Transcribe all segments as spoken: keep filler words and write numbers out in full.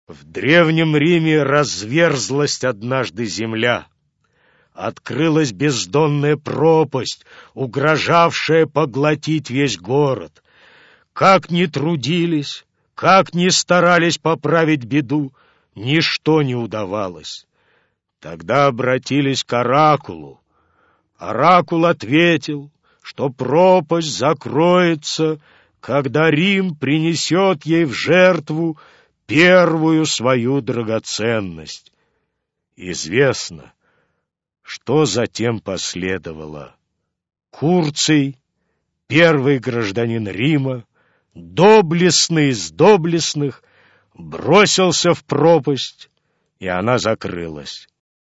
В древнем Риме разверзлась однажды земля. Открылась бездонная пропасть, угрожавшая поглотить весь город. Как ни трудились, как ни старались поправить беду, ничто не удавалось. Тогда обратились к оракулу. Оракул ответил, что пропасть закроется, когда Рим принесет ей в жертву первую свою драгоценность. Известно, что затем последовало. Курций, первый гражданин Рима, доблестный из доблестных, бросился в пропасть, и она закрылась.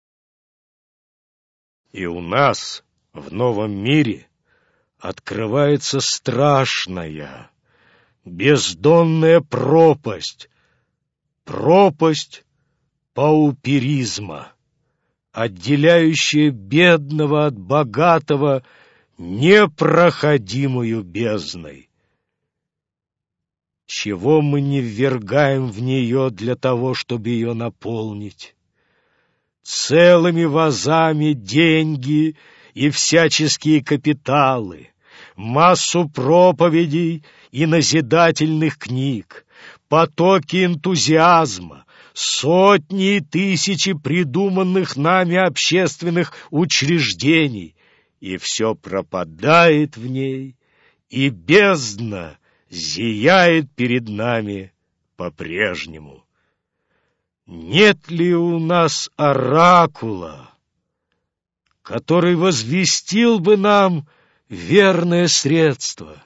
И у нас, в новом мире, открывается страшная, бездонная пропасть, пропасть пауперизма, отделяющая бедного от богатого непроходимую бездной. Чего мы не ввергаем в нее для того, чтобы ее наполнить? Целыми вазами деньги и всяческие капиталы, массу проповедей и назидательных книг, потоки энтузиазма, сотни и тысячи придуманных нами общественных учреждений, и все пропадает в ней, и бездна зияет перед нами по-прежнему. Нет ли у нас оракула, который возвестил бы нам верное средство?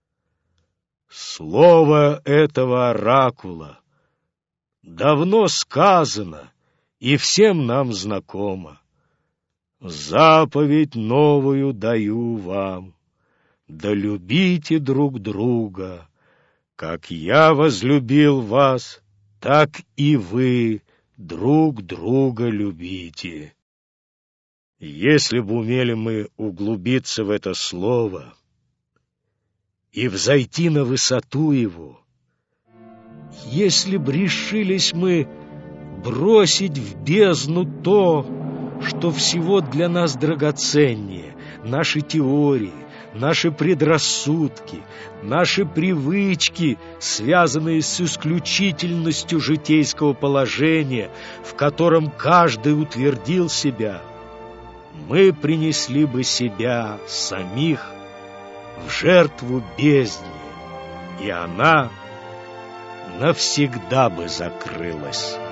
Слово этого оракула давно сказано и всем нам знакомо. Заповедь новую даю вам: да любите друг друга, как я возлюбил вас, так и вы друг друга любите. Если бы умели мы углубиться в это слово и взойти на высоту его, если б решились мы бросить в бездну то, что всего для нас драгоценнее, наши теории, наши предрассудки, наши привычки, связанные с исключительностью житейского положения, в котором каждый утвердил себя, мы принесли бы себя самих в жертву бездне, и она навсегда бы закрылась.